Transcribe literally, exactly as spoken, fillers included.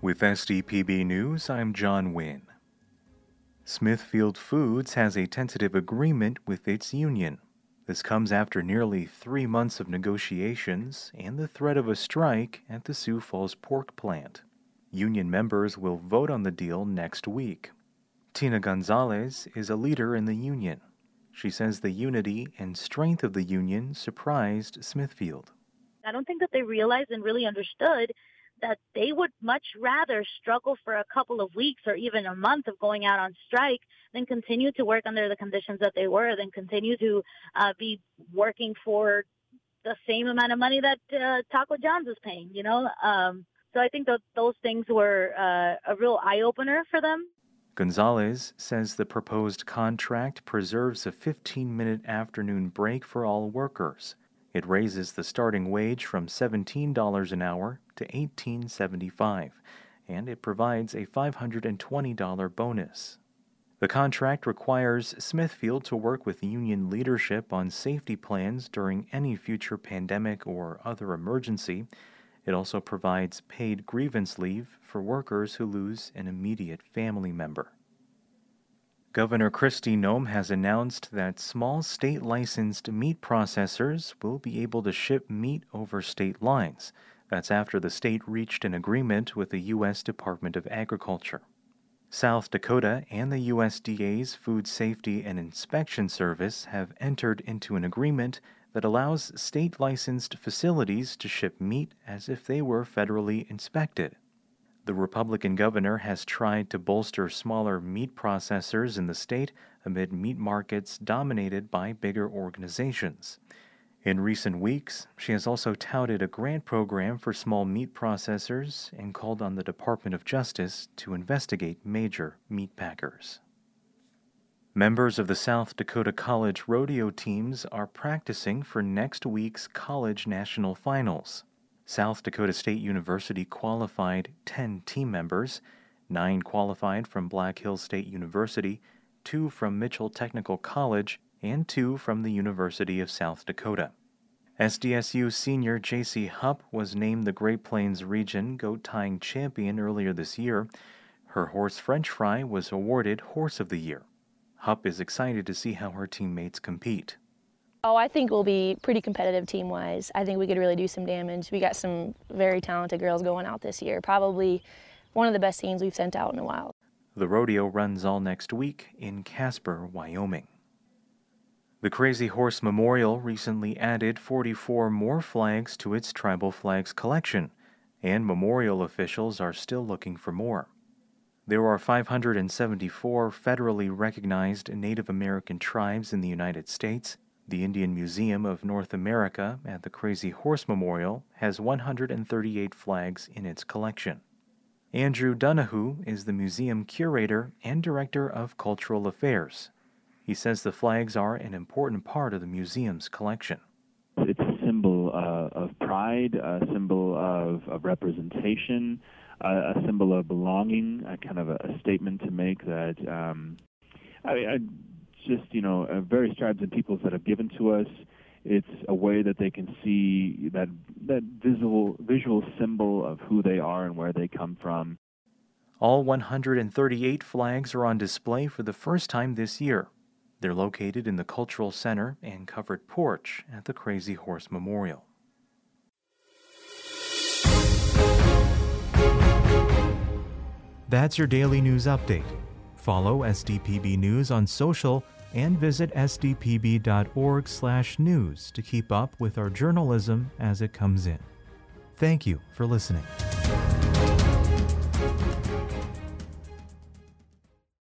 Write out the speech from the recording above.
With S D P B News, I'm John Wynn. Smithfield Foods has a tentative agreement with its union. This comes after nearly three months of negotiations and the threat of a strike at the Sioux Falls pork plant. Union members will vote on the deal next week. Tina Gonzalez is a leader in the union. She says the unity and strength of the union surprised Smithfield. I don't think that they realized and really understood that they would much rather struggle for a couple of weeks or even a month of going out on strike than continue to work under the conditions that they were, than continue to uh, be working for the same amount of money that uh, Taco John's is paying, you know? Um, so I think that those things were uh, a real eye-opener for them. Gonzalez says the proposed contract preserves a fifteen-minute afternoon break for all workers. It raises the starting wage from seventeen dollars an hour to eighteen dollars and seventy-five cents, and it provides a five hundred twenty dollars bonus. The contract requires Smithfield to work with union leadership on safety plans during any future pandemic or other emergency. It also provides paid grievance leave for workers who lose an immediate family member. Governor Kristi Noem has announced that small state-licensed meat processors will be able to ship meat over state lines. That's after the state reached an agreement with the U S Department of Agriculture. South Dakota and the U S D A's Food Safety and Inspection Service have entered into an agreement that allows state-licensed facilities to ship meat as if they were federally inspected. The Republican governor has tried to bolster smaller meat processors in the state amid meat markets dominated by bigger organizations. In recent weeks, she has also touted a grant program for small meat processors and called on the Department of Justice to investigate major meat packers. Members of the South Dakota College rodeo teams are practicing for next week's college national finals. South Dakota State University qualified ten team members. Nine qualified from Black Hills State University, two from Mitchell Technical College, and two from the University of South Dakota. S D S U senior J C Hupp was named the Great Plains Region Goat Tying Champion earlier this year. Her horse French Fry was awarded Horse of the Year. Hupp is excited to see how her teammates compete. Oh, I think we'll be pretty competitive team-wise. I think we could really do some damage. We got some very talented girls going out this year. Probably one of the best teams we've sent out in a while. The rodeo runs all next week in Casper, Wyoming. The Crazy Horse Memorial recently added forty-four more flags to its tribal flags collection, and memorial officials are still looking for more. There are five hundred seventy-four federally recognized Native American tribes in the United States. The Indian Museum of North America at the Crazy Horse Memorial has one hundred thirty-eight flags in its collection. Andrew Donahue is the museum curator and director of cultural affairs. He says the flags are an important part of the museum's collection. It's a symbol uh, of pride, a symbol of, of representation, uh, a symbol of belonging, a kind of a, a statement to make that um, I, I just, you know, uh, various tribes and peoples that have given to us. It's a way that they can see that that visual visual symbol of who they are and where they come from. All one hundred thirty-eight flags are on display for the first time this year. They're located in the Cultural Center and covered porch at the Crazy Horse Memorial. That's your daily news update. Follow S D P B News on social and visit s d p b dot org slash news to keep up with our journalism as it comes in. Thank you for listening.